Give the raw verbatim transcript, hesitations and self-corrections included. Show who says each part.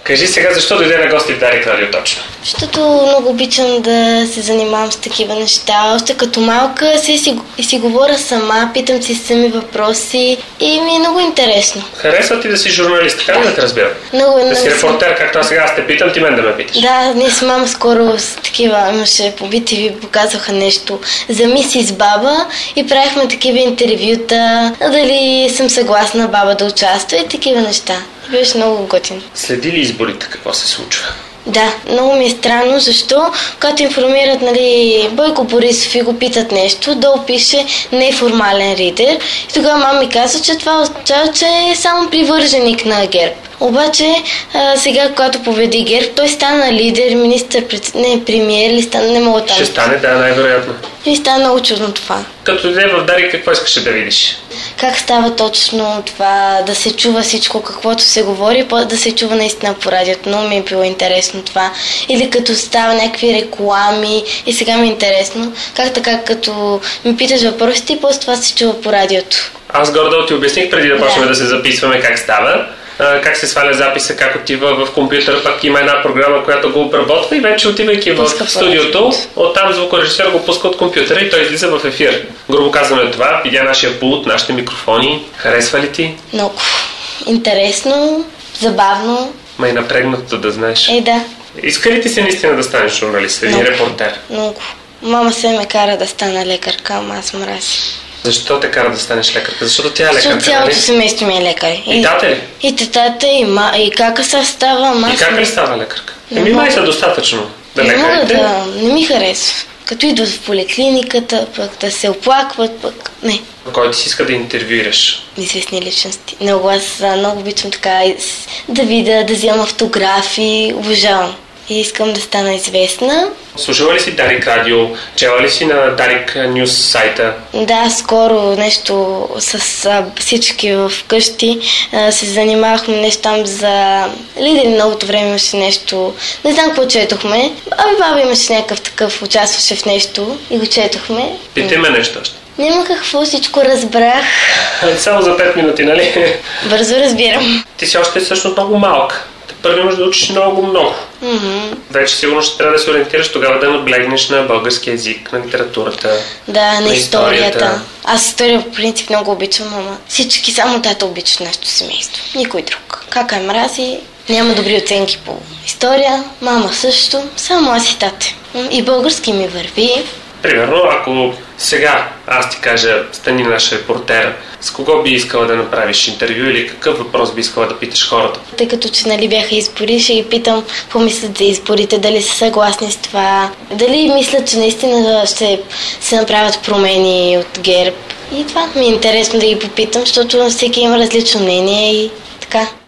Speaker 1: Кажи сега, защо дойде на гости в Дарик Радио точно?
Speaker 2: Защото много обичам да се занимавам с такива неща. Още като малка си, си, си говоря сама, питам си сами въпроси и ми е много интересно.
Speaker 1: Харесва ти да си журналист, така ли да те разбирам?
Speaker 2: Много,
Speaker 1: да
Speaker 2: много
Speaker 1: си репортер, както аз сега аз те питам, ти мен да ме питаш.
Speaker 2: Да, ние с мама скоро с такива, имаше по би ти ви показваха нещо за Мисис Баба и правихме такива интервюта, дали съм съгласна баба да участва и такива неща. Беше много готин.
Speaker 1: Следи ли изборите какво се случва?
Speaker 2: Да, много ми е странно, защо когато информират, нали, Бойко Борисов и го питат нещо, долу пише неформален лидер и тогава мама ми казва, че това означава, че е само привърженик на ГЕРБ. Обаче а, сега, когато победи ГЕРБ, той стана лидер, министър, не, премиер ли стана, не мога да.
Speaker 1: Ще стане, да, най-вероятно.
Speaker 2: И стана много чудно това.
Speaker 1: Като дойде в Дарик, какво искаш да видиш?
Speaker 2: Как става точно това, да се чува всичко, каквото се говори, да се чува наистина по радиото. Много ми е било интересно това. Или като става някакви реклами и сега ми е интересно. Как така, като ми питаш въпросите и после това се чува по радиото.
Speaker 1: Аз гордо ти обясних преди да почнем
Speaker 2: да.
Speaker 1: да се записваме как става. Как се сваля записа, как отива в компютъра, пък има една програма, която го обработва и вече отивайки
Speaker 2: пуска
Speaker 1: в студиото, оттам звукорежисьор го пуска от компютъра и той излиза в ефир. Грубо казваме това, видя нашия пулт, нашите микрофони. Харесва ли ти?
Speaker 2: Много. Интересно, забавно.
Speaker 1: Ма и напрегнато да знаеш.
Speaker 2: Е, да.
Speaker 1: Иска ли ти се наистина да станеш журналист или репортер?
Speaker 2: Много. Мама се ме кара да стана лекарка, ама аз мразя.
Speaker 1: Защо те кара да станеш лекарка? Защото тя е лекарка,
Speaker 2: Защото цялото
Speaker 1: нали?
Speaker 2: семейство ми е лекар.
Speaker 1: И тата ли?
Speaker 2: И татата, и, ма, и кака са става маса.
Speaker 1: И как ли става лекарка? Еми май са достатъчно да лекарите.
Speaker 2: Не мога да, не ми харесва. Като идват в поликлиниката, пък да се оплакват, пък не.
Speaker 1: Кой ти си иска да интервюираш?
Speaker 2: Известни личности. Много аз много обичам така да видя, да взема автографи, обожавам. И искам да стана известна.
Speaker 1: Слушала ли си Дарик Радио? Чела ли си на Дарик Нюс сайта?
Speaker 2: Да, скоро нещо с а, всички в къщи а, се занимавахме нещо там за лидери. Многото време имаше нещо, не знам какво четохме. Ами баба имаше някакъв такъв, участваше в нещо и го четохме.
Speaker 1: Питай ме нещо още.
Speaker 2: Няма какво, всичко разбрах.
Speaker 1: Само за пет минути, нали?
Speaker 2: Бързо разбирам.
Speaker 1: Ти си още всъщност много малка. Първо имаш да учиш много-много.
Speaker 2: Mm-hmm.
Speaker 1: Вече сигурно ще трябва да се ориентираш тогава да наблегнеш на български език, на литературата.
Speaker 2: Да, на,
Speaker 1: на
Speaker 2: историята.
Speaker 1: историята.
Speaker 2: Аз история по принцип много обичам, ама всички, само тата обичат нашето семейство. Никой друг. Кака е мрази, няма добри оценки по история, мама също, само аз и тата. И български ми върви.
Speaker 1: Примерно, ако сега аз ти кажа, стани наш репортер, с кого би искала да направиш интервю или какъв въпрос би искала да питаш хората?
Speaker 2: Тъй като че нали бяха избори, ще ги питам какво мислят за изборите, дали са съгласни с това, дали мислят, че наистина ще се направят промени от ГЕРБ. И това ми е интересно да ги попитам, защото всеки има различно мнение и така.